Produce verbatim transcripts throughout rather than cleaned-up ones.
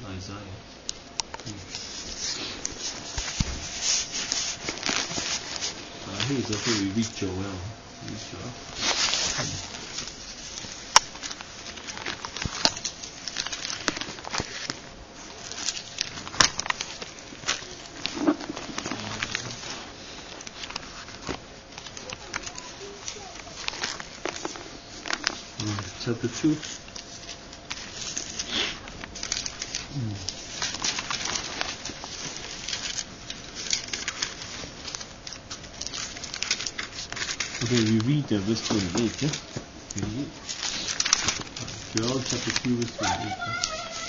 Isaiah. Hmm. I think it's okay we read Joel. Read Joel. Hmm. Chapter two. Mm. Okay, we read uh, verse twenty-eight. Yeah? twenty-eight. Joel chapter two, verse twenty-eight. Yeah?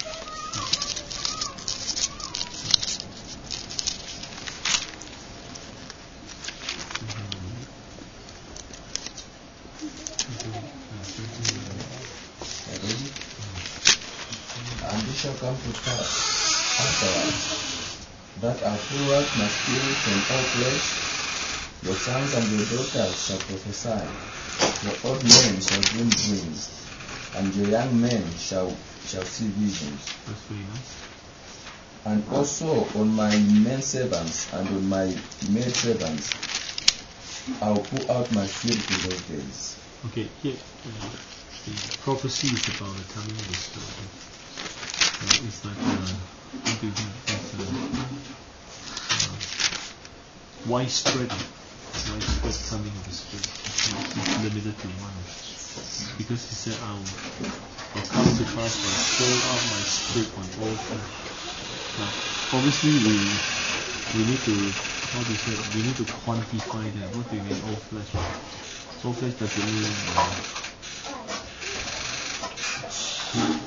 Shall come to pass afterwards that I pour out my spirit on all flesh. Your sons and your daughters shall prophesy. Your old men shall dream dreams, and your young men shall shall see visions. That's very nice. And also on my men servants and on my maid servants I will pour out my spirit in those days. Okay, here uh, the prophecy is about the coming of the Spirit. Uh, it's like uh, what do you think? It's uh, uh, widespread, widespread coming of the Spirit. It's not it's limited to one. Because he said, "I'll, I'll come to pass and pour out my Spirit on all flesh." Now, obviously, we we need to how do you say? We need to quantify that. What do you mean all flesh? All flesh doesn't mean. Uh,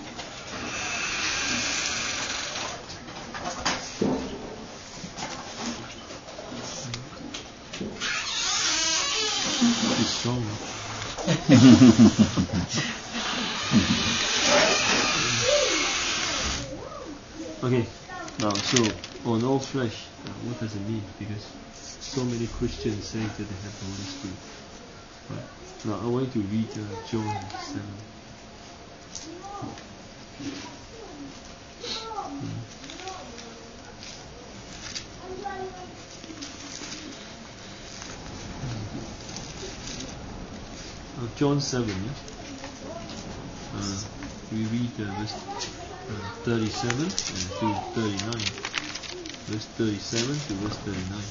strong. Okay, now so on all flesh, uh, what does it mean? Because so many Christians say that they have the Holy Spirit. Right. Now I want you to read uh, John seven. Hmm. Uh, John seven, yeah? uh, we read uh, verse uh, thirty-seven and to thirty-nine. Verse thirty-seven to verse thirty-nine.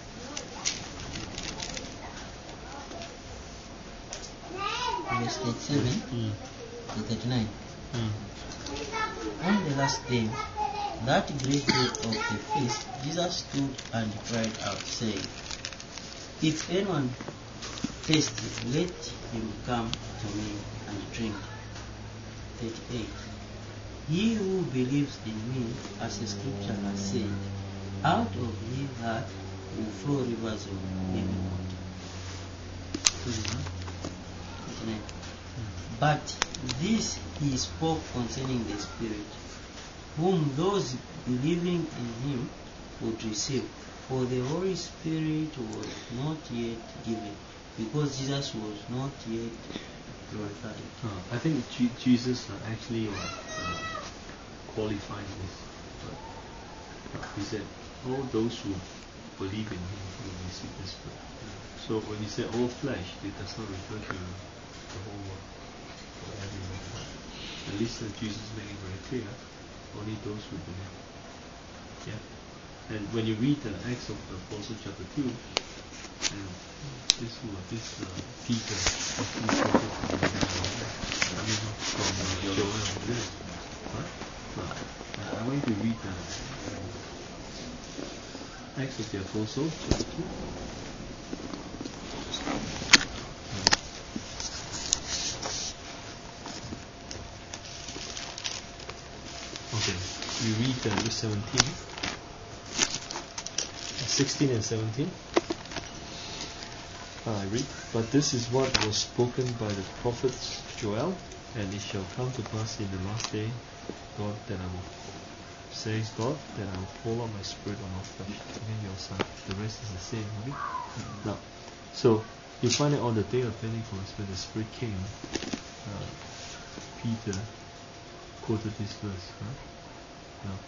Verse thirty-seven Mm. to thirty-nine. Mm. On the last day, that great day of the feast, Jesus stood and cried out, saying, If anyone thirsts, let him come to me and drink. thirty-eight. He who believes in me, as the scripture has said, out of his heart will flow rivers of living water. thirty-nine. But this he spoke concerning the Spirit, whom those believing in him would receive. For the Holy Spirit was not yet given, because Jesus was not yet glorified. Uh, I think G- Jesus uh, actually uh, uh, qualified this. Uh, uh, he said, all those who believe in him will receive the Spirit. Uh, so when he said all flesh, it does not refer to the whole world or everyone. At least uh, Jesus made it very clear, only those who believe. Yeah. And when you read the Acts of the Apostles chapter two, and this who this uh, Peter, actually quoted from uh, I mean from uh, Joel and this. Huh? So, uh, I want you to read the uh, Acts of the Apostles chapter two. Okay, you read uh, verse seventeen. sixteen and seventeen. Uh, I read, but this is what was spoken by the prophet Joel, and it shall come to pass in the last day, God, that I will, says God, that I will pour out my spirit on all flesh. Again, your son. The rest is the same, okay? Mm-hmm. Now, so you find that on the day of Pentecost, when the Spirit came, uh, Peter quoted this verse. Huh? Now,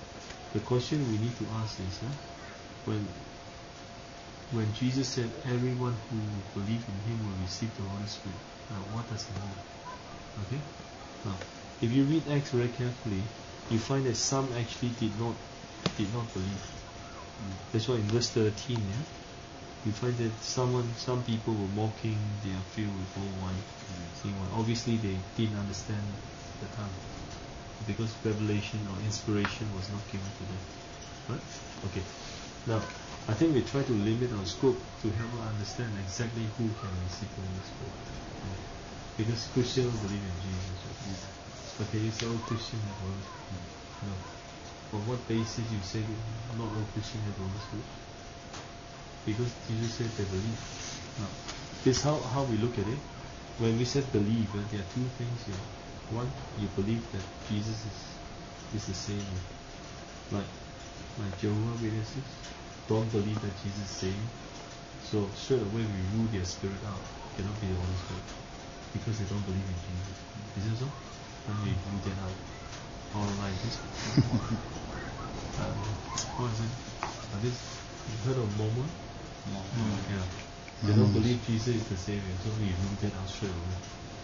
the question we need to ask is, huh, when when Jesus said everyone who believes in him will receive the Holy Spirit, now what does it mean? Okay? Now, if you read Acts very carefully, you find that some actually did not did not believe. Mm. That's why in verse thirteen, yeah, you find that someone some people were mocking, they are filled with old wine, mm. wine. Obviously they didn't understand the tongue, because revelation or inspiration was not given to them. Right? Okay. Now, I think we try to limit our scope to help us understand exactly who can receive the Holy Spirit. Right? Because Christians believe in Jesus. Right? But can you say all Christians have the Holy Spirit? No. On what basis you say not all Christians have the Holy Spirit? Because Jesus said they believe. Now, this is how, how we look at it. When we said believe, uh, there are two things here. One, you believe that Jesus is is the Savior. Like like Jehovah's Witnesses don't believe that Jesus is Savior. So straight away we rule their spirit out. Cannot be the Holy Spirit. Because they don't believe in Jesus. Is it so? And we rule that out. Or like this. um, what is it? Uh, this you heard of Mormon? Mm. Yeah. They don't believe Jesus is the Savior, so we rule that out straight away.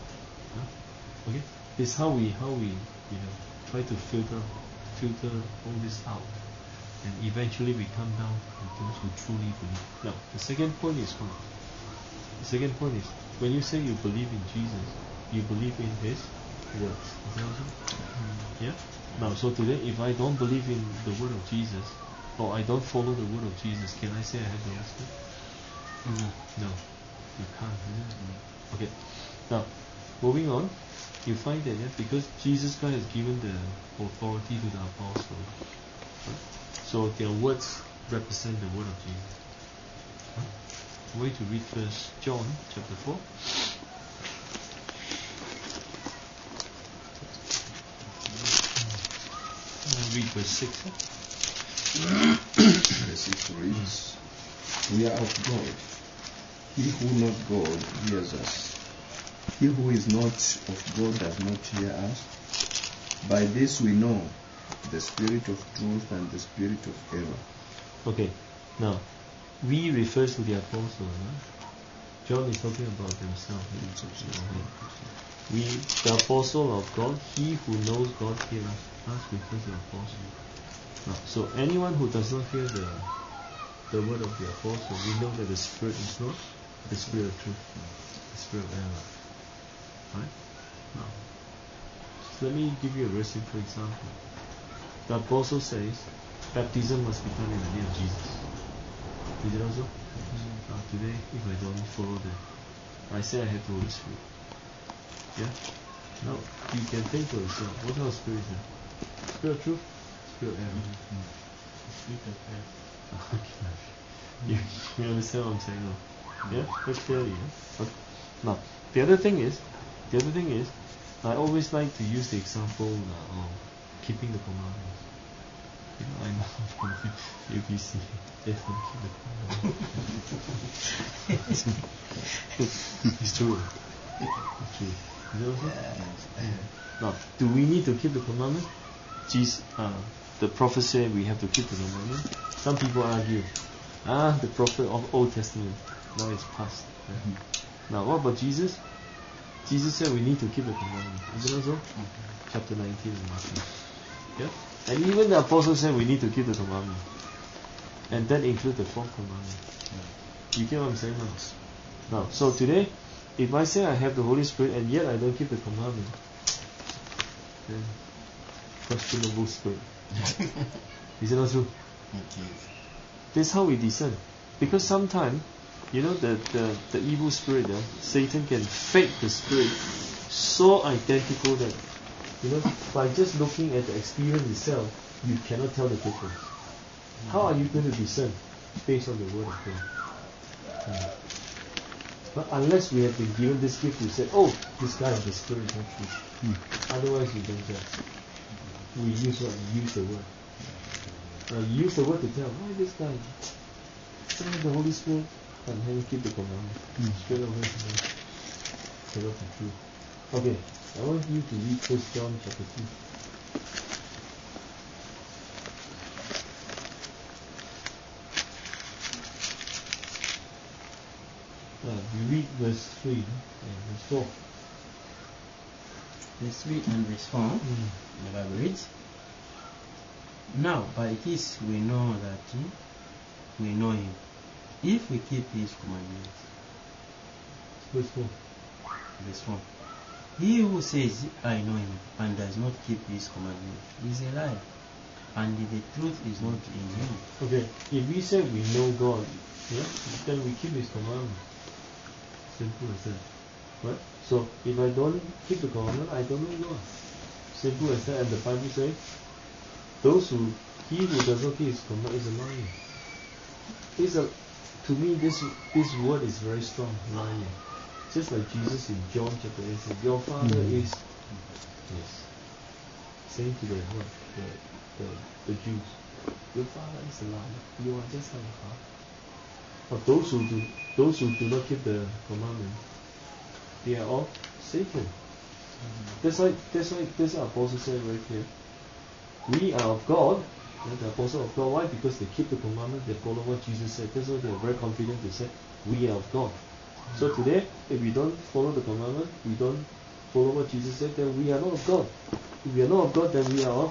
Huh? Okay? This is how we how we you know try to filter filter all this out, and eventually we come down to those who truly believe. Now the second point is what? The second point is when you say you believe in Jesus, you believe in His words. Is that also? Mm. Yeah. Now so today, if I don't believe in the word of Jesus, or I don't follow the word of Jesus, can I say I have the Holy Spirit? Mm. No, you can't. Mm. Okay. Now moving on. You find that, yeah, because Jesus Christ has given the authority to the apostles, right? So their words represent the word of Jesus. Right? I'm going to read first John chapter four. I'll read verse six. Verse six reads, "We are of God. He who knows God hears us. He who is not of God does not hear us. By this we know the spirit of truth and the spirit of error." Okay, now we refers to the apostles. Right? John is talking about himself. Okay. We, the apostle of God, he who knows God hears us. Us refers to the apostle. Now, so anyone who does not hear the the word of the apostle, we know that the spirit is not the spirit of truth, the spirit of error. Right? Now, so let me give you a very simple example. The apostle says baptism must be done in the name of Jesus. Is it also? Mm-hmm. Now today, if I don't follow the, I say I have the Holy Spirit. Yeah? Now, you can think for yourself, what kind of spirit is that? Spirit of truth? Spirit of error? Mm-hmm. Spirit of error. Okay. You, you understand what I'm saying now? Yeah? That's clearly, yeah? Okay. Now, the other thing is, The other thing is, I always like to use the example uh, of keeping the commandments. You know, I know from U B C, definitely keep the commandments. It's true. It's true. Is that also? Yeah. Now, do we need to keep the commandment? Jesus, uh, the prophet said we have to keep the commandment. Some people argue, ah, the prophet of Old Testament, now it's past. Yeah. Mm-hmm. Now, what about Jesus? Jesus said we need to keep the commandment. Is it also? Mm-hmm. Chapter nineteen in Matthew. Yeah? And even the apostle said we need to keep the commandment. And that includes the fourth commandment. Yeah. You get what I'm saying now? Now, so today, if I say I have the Holy Spirit and yet I don't keep the commandment, then questionable spirit. Is it not true? Okay. This is how we discern. Because sometimes, you know, the, the, the evil spirit, uh, Satan can fake the spirit so identical that, you know, by just looking at the experience itself, you cannot tell the difference. Mm-hmm. How are you going to discern? Based on the word of God. Mm. But unless we have been given this gift, we say, oh, this guy is the spirit, not true. Mm. Otherwise, we don't tell. We use what? We use the word. Uh, use the word to tell, why this guy? Say the Holy Spirit. And then keep the commandment. Mm. Straight away cannot be true. Okay, I want you to read First John chapter two. verse three and verse four. Verse three and verse four. Mm. The Bible reads, "Now by this we know that hmm, we know him, if we keep his commandments." Verse four. Verse four. "He who says, I know him, and does not keep his commandments, is a liar, and the truth is not in him." Okay, if we say we know God, yeah, then we keep His commandments. Simple as that. Right? So if I don't keep the commandment, I don't know God. Simple as that. And the Bible says, those who he who does not keep His commandment is a liar. It's a to me this this word is very strong, liar. Just like Jesus in John chapter eight said, your father Mm. is yes. Saying to the what the, the the Jews, your father is a liar. You are just like a father. But those who do those who do not keep the commandment, they are all Satan. Mm-hmm. That's why that's why that's why Apostle said right here. We are of God, and the apostle of God. Why? Because they keep the commandment, they follow what Jesus said. That's why they are very confident to say, we are of God. Mm-hmm. So today, if we don't follow the commandment, we don't follow what Jesus said, then we are not of God. If we are not of God, then we are of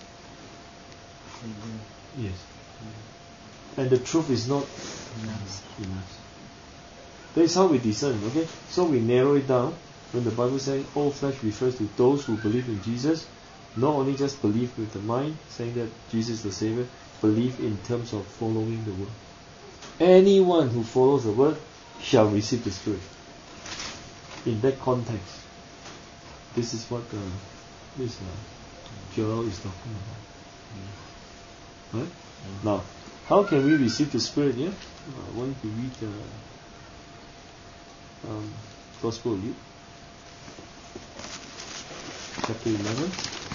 mm-hmm. Yes. Mm-hmm. And the truth is not in us. That is how we discern, okay? So we narrow it down. When the Bible says all flesh refers to those who believe in Jesus, not only just believe with the mind, saying that Jesus is the Savior, believe in terms of following the Word. Anyone who follows the Word shall receive the Spirit. In that context, this is what uh, this uh, Joel is talking about. Right? Mm-hmm. Now, how can we receive the Spirit? Yeah, I want to read the um, Gospel of Luke, chapter eleven.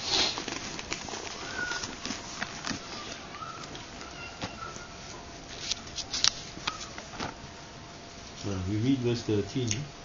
Uh, we read verse thirteen.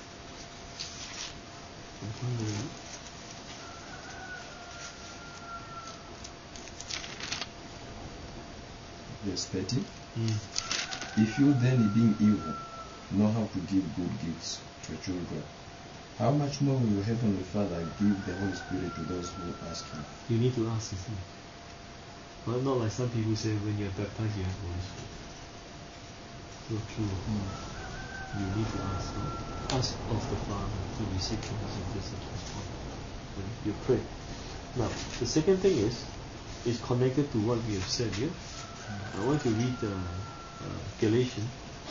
Verse thirty. Mm. If you then, being evil, know how to give good gifts to your children, how much more will your Heavenly Father give the Holy Spirit to those who ask Him? You need to ask, isn't it? Well, not like some people say when you're baptized you have the Holy Spirit. So true. Mm. You need to ask. Huh? Ask of the Father to receive from His intercession. When you pray. Now, the second thing is, is connected to what we have said here. Mm. I want to read uh, uh, Galatians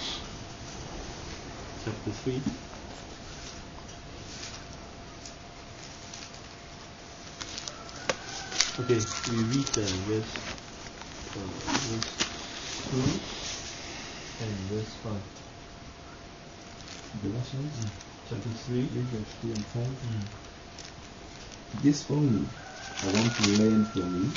chapter three. Okay, we read uh, verse, uh, verse two and verse five. Galatians Mm. Chapter three, verse two and five. Mm. This only I want to learn from you.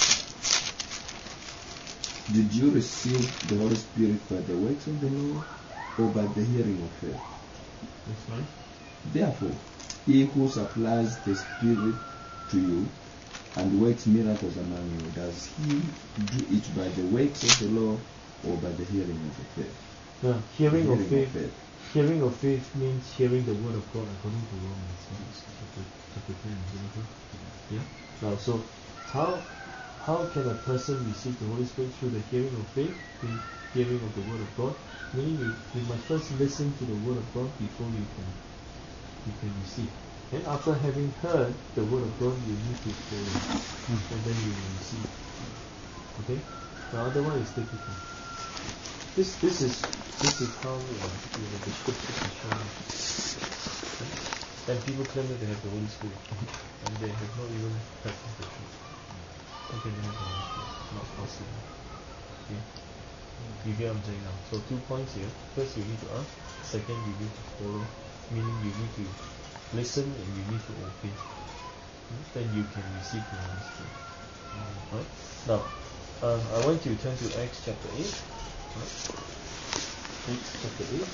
Did you receive the Holy Spirit by the works of the law or by the hearing of faith? That's right. Therefore, he who supplies the Spirit to you and works miracles among you, does he do it by the works of the law or by the hearing of the faith? Yeah, hearing, hearing of, faith, of faith. Hearing of faith means hearing the word of God according to Romans chapter, chapter ten. Yeah. Now, so how how can a person receive the Holy Spirit through the hearing of faith, the hearing of the word of God? Meaning you, you must first listen to the word of God before you can you can receive. And after having heard the word of God, you need to follow, mm. and then you will receive. Okay. Now, otherwise it's difficult. This this is this is how uh, you know, the scriptures are shown. Okay? And people claim that they have the Holy Spirit, and they have not even practiced the truth. How can they have the Holy Spirit? It's not possible. Okay? You get what I'm saying now? So two points here. First, you need to ask. Second, you need to follow. Meaning you need to listen and you need to obey. Then you can receive the Holy Spirit. Right? Now, um, I want you to turn to Acts chapter eight. Right? Acts chapter eight.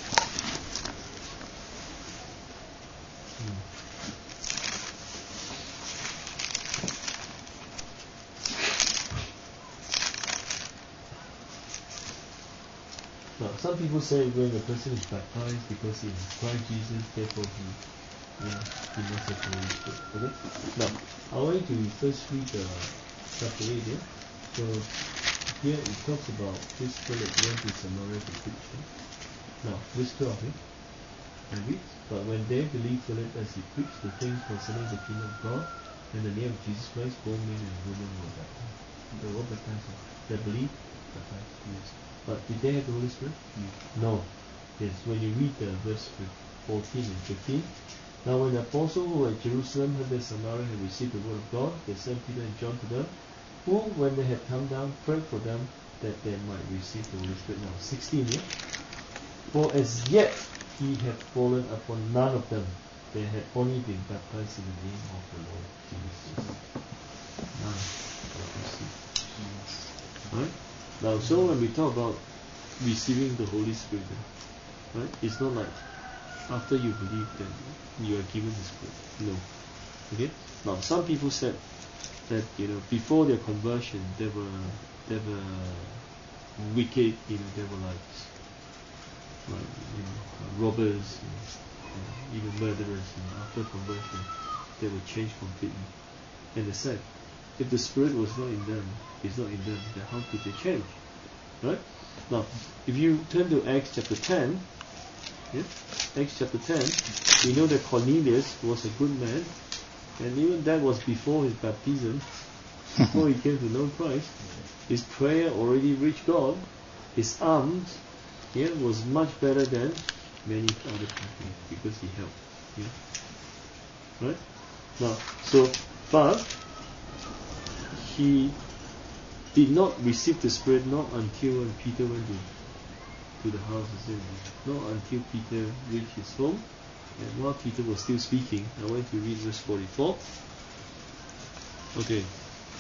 Hmm. Now, some people say when a person is baptized because he is Christ Jesus, therefore he, you know, he must have the Holy Spirit. Okay? Now, I want you to first read uh, chapter eight here. So, here it talks about this Philip went to Samaria to preach. Eh? Now, verse twelve, eh? I read, but when they believed Philip as he preached the things concerning the kingdom of God, in the name of Jesus Christ, both men and women were baptized. They were baptized. They believed, baptized, yes. But did they have the Holy Spirit? No. Yes, when you read the verse fourteen and fifteen, now when the apostles who were at Jerusalem heard that Samaria had received the word of God, they sent Peter and John to them, who, when they had come down, prayed for them that they might receive the Holy Spirit. Now, sixteen, yeah? For as yet he had fallen upon none of them. They had only been baptized in the name of the Lord Jesus. None. Right? Now, so when we talk about receiving the Holy Spirit, right? It's not like after you believe that you are given the Spirit. No. Okay? Now, some people said that, you know, before their conversion, they were they were wicked, you know, they were like, like you know, robbers, you know, uh, even murderers. You know, after conversion, they were changed completely. And they said, if the Spirit was not in them, is not in them, then how could they change? Right? Now, if you turn to Acts chapter ten, yeah, Acts chapter ten, we know that Cornelius was a good man, and even that was before his baptism, before he came to know Christ. His prayer already reached God. His alms, yeah, was much better than many other people because he helped. Yeah? Right? Now, so, but he did not receive the Spirit not until when Peter went to, to the house of Zebedee. Not until Peter reached his home. And while Peter was still speaking, I want to read verse forty-four. Okay.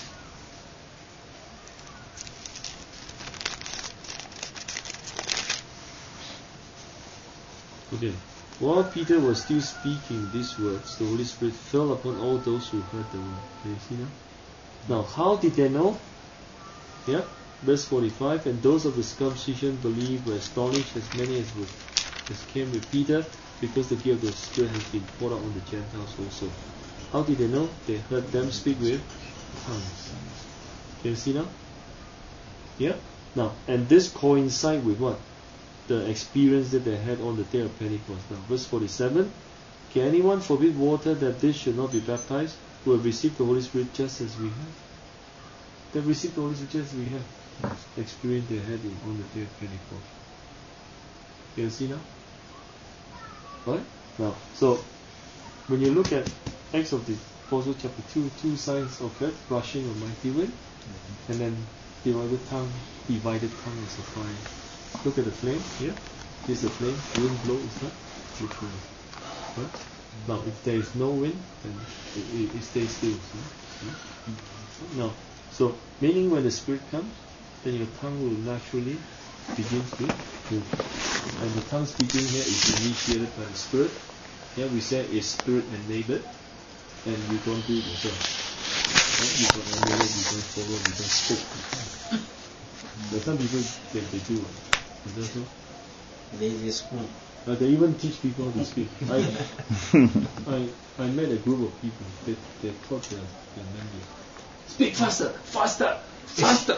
Okay. While Peter was still speaking these words, the Holy Spirit fell upon all those who heard the word. Can you see now? Now, how did they know? Yeah, verse forty-five. And those of the circumcision believed were astonished, as many as would, as came with Peter, because the gift of the Spirit has been poured out on the Gentiles also. How did they know? They heard them speak with tongues. Can you see now? Yeah. Now, and this coincide with what? The experience that they had on the day of Pentecost. Now, verse forty-seven. Can anyone forbid water that this should not be baptized, who have received the Holy Spirit just as we have? They have received the Holy Spirit just as we have. The experience they had in, on the day of Pentecost. Can you see now? Right? Now, so when you look at Acts of the Apostles chapter two, two signs occurred: rushing of mighty wind, mm-hmm. and then divided tongue, divided tongue as a fire. Look at the flame here. Here's the flame. Wind blow is not literally. Right? Now, if there is no wind, then it, it, it stays still. See? Hmm? Now, so meaning when the Spirit comes, then your tongue will naturally begin to move. And the tongue speaking here is initiated by the Spirit. Here we say is Spirit enabled, and you don't do it yourself. Right? You don't emulate, you don't follow, you don't speak. But some people they, they do it. Is that so? There is a school. Uh, they even teach people to speak. I, I I met a group of people. They they taught their, their members, speak faster, faster, faster.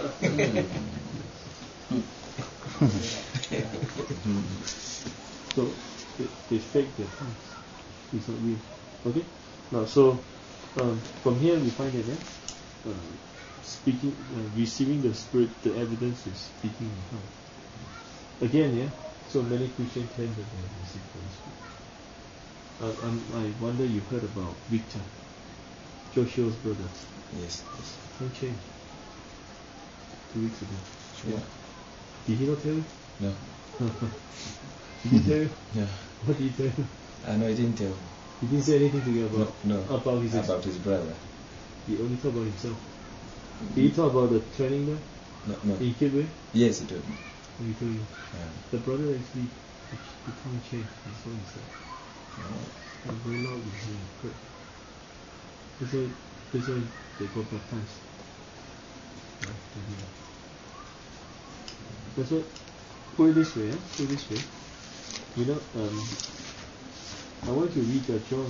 So they, they fake their tongues. It's not real. Okay. Now, so um, from here we find that yeah, uh, speaking, uh, receiving the Spirit, the evidence is speaking in tongues. Again, yeah. So many Christians claim that they have received the Holy Spirit. Uh, um, I wonder you heard about Victor, Joshua's brother. Yes, yes. He changed two weeks ago. Yeah. Did he not tell you? No. Did he tell you? No. What did he tell you? I know he didn't tell. He didn't say anything to you about No, no. about his about his brother. He only talked about himself. Did he talk about the training there? No, no. He came with? Yes, he did. He told you. Yeah. The brother actually, the tongue changed. That's what he said. Oh. And very loud with him. That's why, that's why they got baptized. Right? That's what put it this way, eh? put it this way. You know, um, I want to read uh, John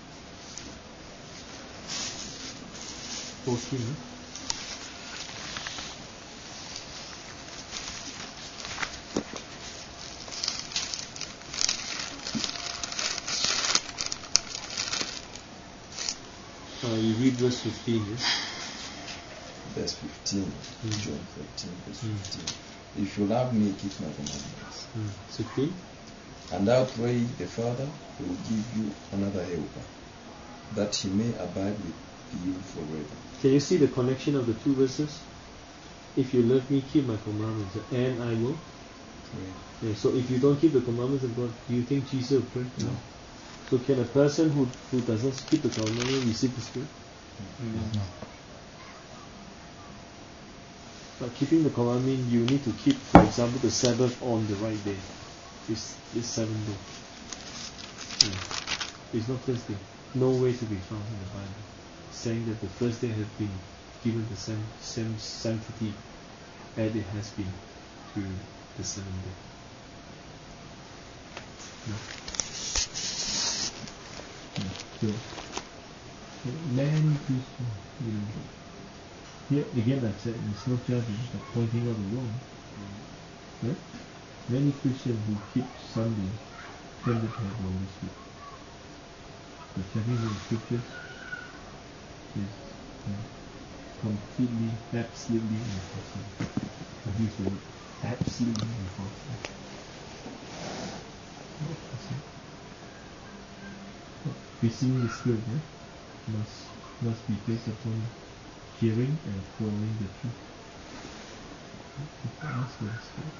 fourteen. Eh? Uh, you read verse fifteen. Eh? Verse fifteen, Mm. John fourteen, verse Mm. fifteen. If you love me, keep my commandments. Mm. fifteen. And I'll pray the Father who will give you another helper, that he may abide with you forever. Can you see the connection of the two verses? If you love me, keep my commandments, and I will. Pray. Yeah, so if you don't keep the commandments of God, do you think Jesus will pray? No. So can a person who, who doesn't keep the commandments receive the Spirit? No. But keeping the commandment, you need to keep, for example, the Sabbath on the right day. This this seventh day. Yeah. It's not Thursday. No way to be found in the Bible saying that the first day has been given the same same sanctity as it has been to the seventh day. No. So, many Christians, you know, here again I said it's not judging, but pointing out the wrong. Right? Many Christians who keep Sunday tend to have the Holy Spirit. But checking the scriptures is uh, completely, absolutely impossible. I use the word absolutely impossible. Not possible. Receiving the Spirit eh, must must be based upon hearing and following the truth. Ask for the Spirit.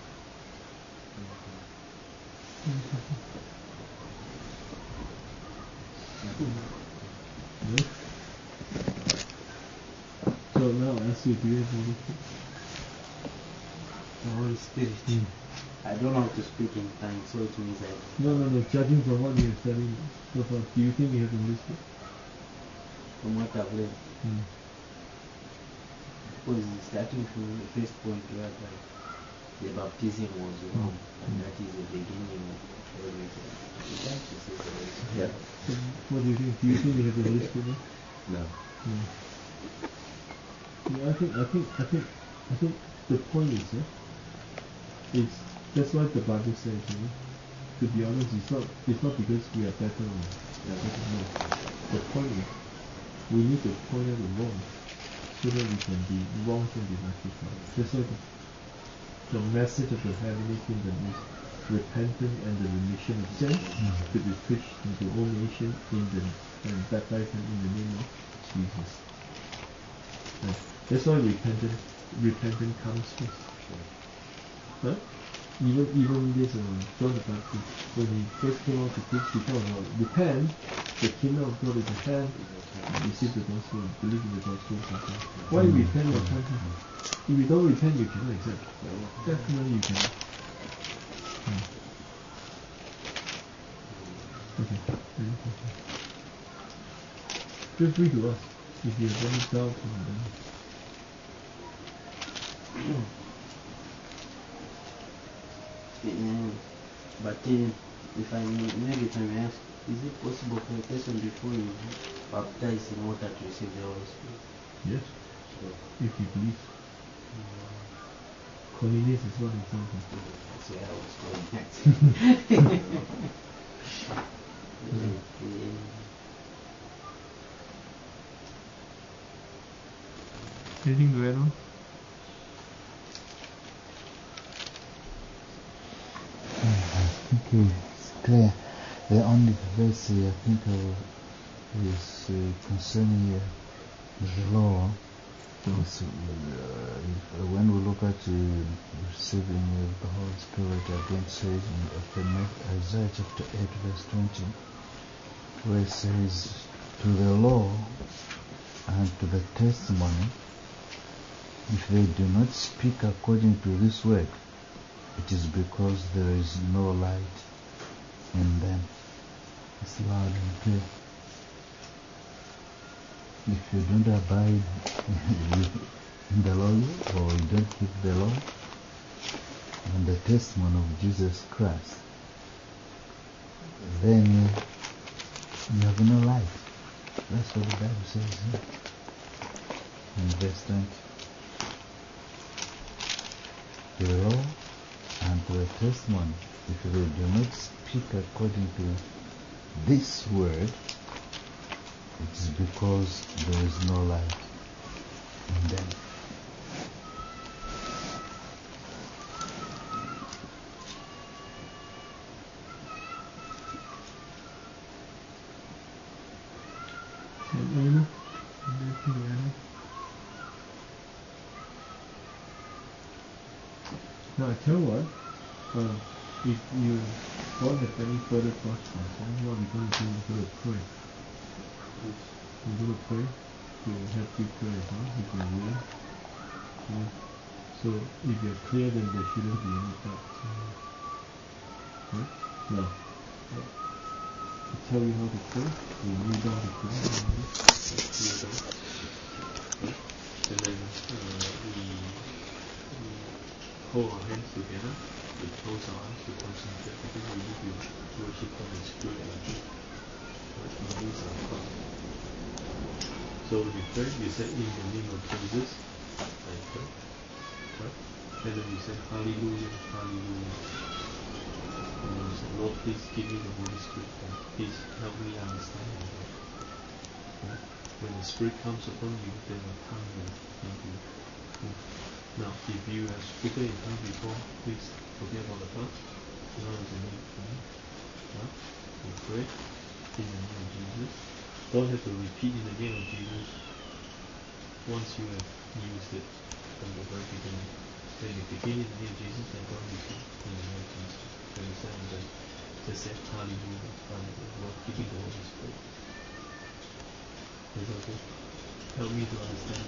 Yeah. So now I ask you, do you have Holy Spirit? The Holy Spirit. Mm. I don't know how to speak in tongues, so it means I No, no, no. Judging from what you have studied so far, do you think you have the Holy Spirit? from what I've learned. Mm. Because starting from the first point where like, the baptism was wrong, and that is the beginning of everything. You can't just say the Holy Spirit. Yeah. So what do you think? Do you think you have the Holy Spirit? No. No. Yeah, I think, I think, I think, I think the point is, eh, it's that's what the Bible says. You know? To be honest, it's not, it's not because we are better or better. No. The point is, we need to point out the wrong, so that we can be wrong can be rectified. That's why the, the message of the heavenly kingdom is repentance and the remission of sin to be preached into all nations in the and baptized them in the name of Jesus. Right. That's why repentance repentance comes first. Right? Even even this uh, John the Baptist, when he first came out to preach, he talked about repent, the kingdom of God is at hand, receive the gospel, believe in the gospel. Why mm. repent or repent? If you don't repent, you cannot accept. Definitely you cannot. Hmm. Okay. Feel free to ask if you have any doubt on them. Yeah. But uh, if I may, maybe if I may ask, is it possible for a person before you baptize in water to receive the Holy Spirit? Yes, Sure. if you believe. Cornelius is one example. That's where I was going next. Okay. Anything to add on? I think it's clear. The only verse I think of is uh, concerning uh, the law. Is, uh, if, uh, when we look at uh, receiving uh, the Holy Spirit, again says in Isaiah chapter eight, verse twenty, where it says, "To the law and to the testimony, if they do not speak according to this word, it is because there is no light in them." It's loud and clear. If you don't abide in the law or you don't keep the law, and the testimony of Jesus Christ, then uh, you have no life. That's what the Bible says here in verse twenty. To the law and to the testimony, if they do not speak according to this word, it is because there is no light in them. Anna? Anna? Now I tell you what, uh, if you don't have any further thoughts on something, what we're going to do, we're going to pray. We're going to pray to help you pray, huh? If you're willing. Yeah. So if you're clear, then there shouldn't be any doubts. Right? Now, to tell you how to pray, we kneel down to pray. Kneel down. Right? And then uh, we, we hold our hands together, we close our eyes to concentrate, because we need to worship God in spirit and truth. Right? Our knees are crossed. So when you pray, you say in the name of Jesus, I pray. Right? And then you say hallelujah, hallelujah. And then you say, Lord, please give me the Holy Spirit, and please help me understand your word. Right? When the Spirit comes upon you, then the tongue will begin to move. Now, if you have spoken in tongues before, please forget about the tongue. Now is the need for me. Right? We pray in the name of Jesus. Don't have to repeat in the name of Jesus once you have used it from the very beginning. When you begin in the name of Jesus, then don't repeat in the name of Jesus. You understand? Then just say hallelujah, hallelujah. Lord, give me the Holy Spirit. Is that okay? Help me to understand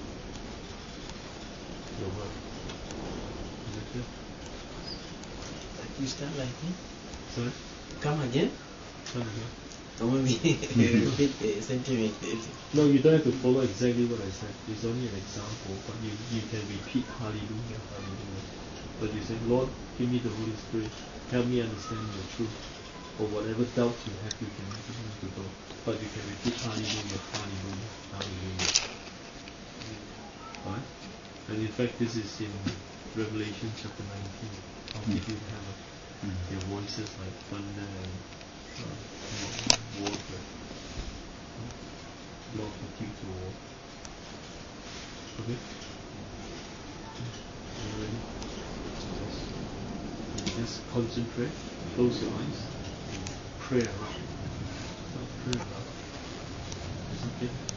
your word. Is it good? You start like me? Sorry? Come again? Come again. Or maybe repeat the sentiment. No, you don't have to follow exactly what I said. It's only an example, but you, you can repeat hallelujah, hallelujah. But you say, Lord, give me the Holy Spirit. Help me understand your truth. Or whatever doubts you have, you can give them to God. But you can repeat hallelujah, hallelujah, hallelujah. Alright? And in fact, this is in Revelation chapter nineteen. How did you have a, their voices like thunder and uh, water? Multitudes of water. Okay? You ready? Just, just concentrate, close your eyes, pray aloud. Pray aloud. Is it okay?